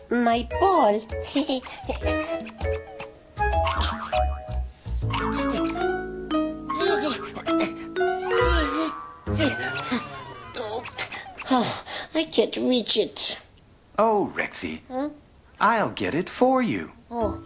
my ball. Oh, I can't reach it. Oh, Rexy. Huh? I'll get it for you. Oh.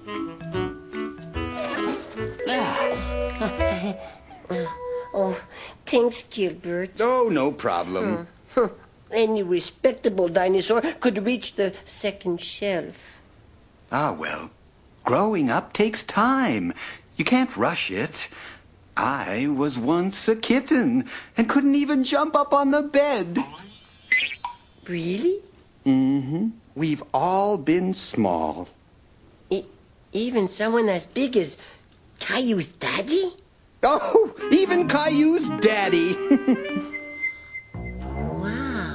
Oh, thanks, Gilbert. Oh, no problem. Any respectable dinosaur could reach the second shelf. Ah, well, growing up takes time. You can't rush it. I was once a kitten and couldn't even jump up on the bed. Really? Mm-hmm. We've all been small. Even someone as big as Caillou's daddy? Oh, even Caillou's daddy. Wow.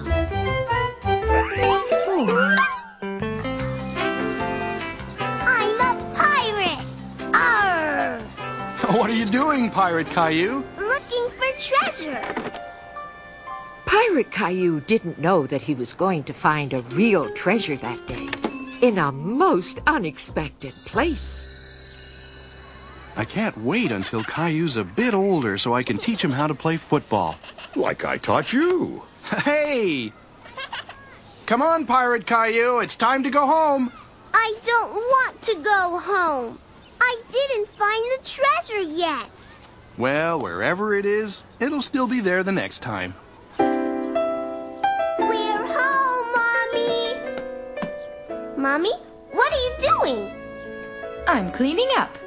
I'm a pirate! Arr! What are you doing, Pirate Caillou? Looking for treasure. Pirate Caillou didn't know that he was going to find a real treasure that day in a most unexpected place. I can't wait until Caillou's a bit older so I can teach him how to play football. Like I taught you. Hey! Come on, Pirate Caillou, it's time to go home. I don't want to go home. I didn't find the treasure yet. Well, wherever it is, it'll still be there the next time. We're home, Mommy. Mommy, what are you doing? I'm cleaning up.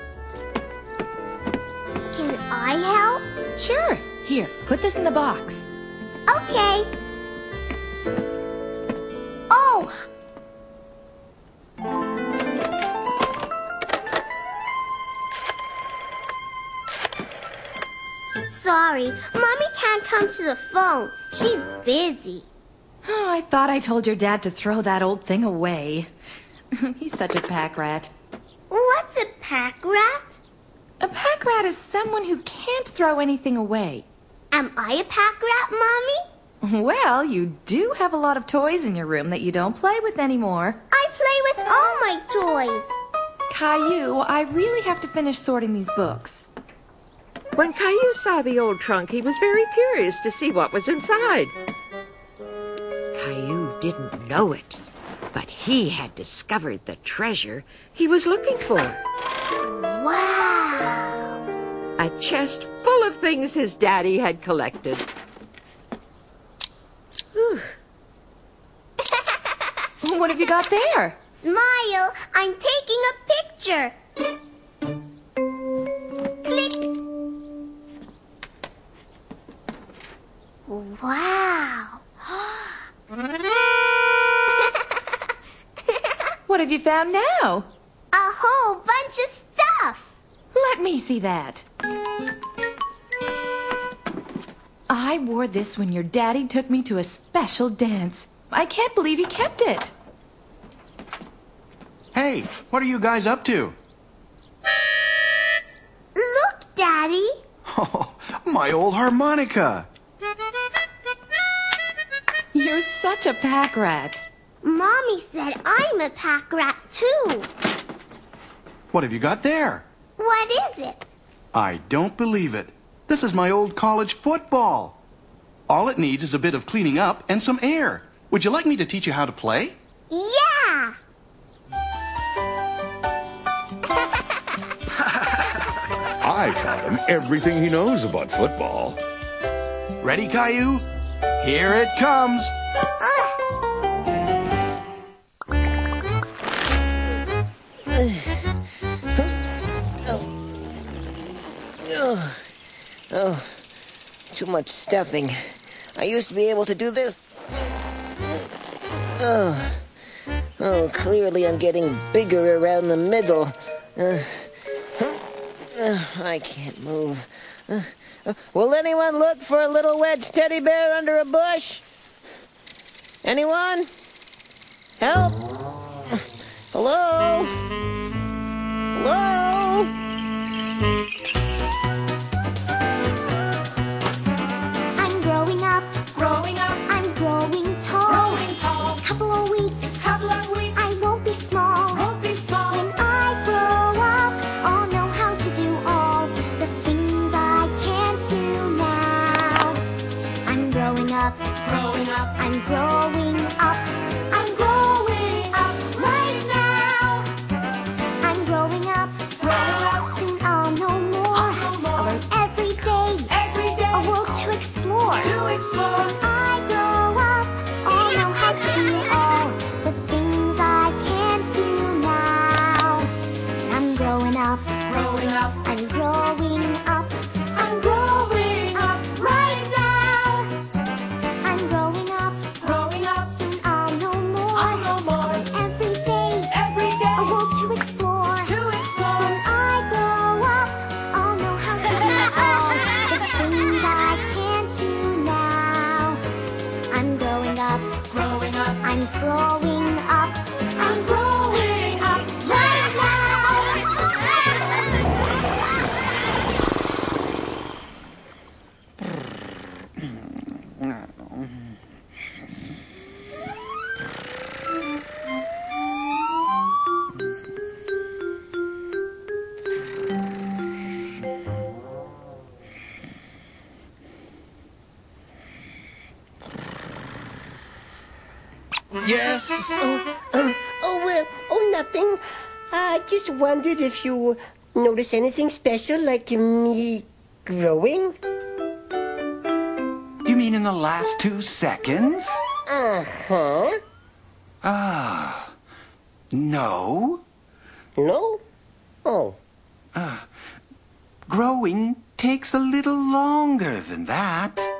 Can I help? Sure. Here, put this in the box. Okay. Oh! Sorry, Mommy can't come to the phone. She's busy. Oh, I thought I told your dad to throw that old thing away. He's such a pack rat. What's a pack rat? A pack rat is someone who can't throw anything away. Am I a pack rat, Mommy? Well, you do have a lot of toys in your room that you don't play with anymore. I play with all my toys. Caillou, I really have to finish sorting these books. When Caillou saw the old trunk, he was very curious to see what was inside. Caillou didn't know it, but he had discovered the treasure he was looking for. Wow! A chest full of things his daddy had collected. What have you got there? Smile! I'm taking a picture. Click. Wow! What have you found now? A whole bunch of stuff. Let me see that. I wore this when your daddy took me to a special dance. I can't believe he kept it. Hey, what are you guys up to? Look, Daddy. Oh, my old harmonica. You're such a pack rat. Mommy said I'm a pack rat, too. What have you got there? What is it? I don't believe it. This is my old college football. All it needs is a bit of cleaning up and some air. Would you like me to teach you how to play? Yeah! I taught him everything he knows about football. Ready, Caillou? Here it comes. Oh, too much stuffing. I used to be able to do this. Oh, clearly I'm getting bigger around the middle. I can't move. Will anyone look for a little wedge teddy bear under a bush? Anyone? Help? Hello? Hello? I'm growing up. I'm growing tall. Couple of weeks. I I'm growing up. I'm growing up right now. I'm growing up. Soon I'll know more. I'll learn every day. A world to explore. When I grow up, I'll know how to do all the things I can't do now. I'm growing up. I'm growing up. I'm growing up right now. I'm growing up. Soon I'll know more. I'll learn every day. A world to explore. When I grow up, I'll know how to do all the things I can't do now. I'm growing up. I'm growing up. I'm growing up right now. Yes? Nothing. I just wondered if you notice anything special, like me growing? You mean in the last 2 seconds? Uh-huh. No. No? Oh. Growing takes a little longer than that.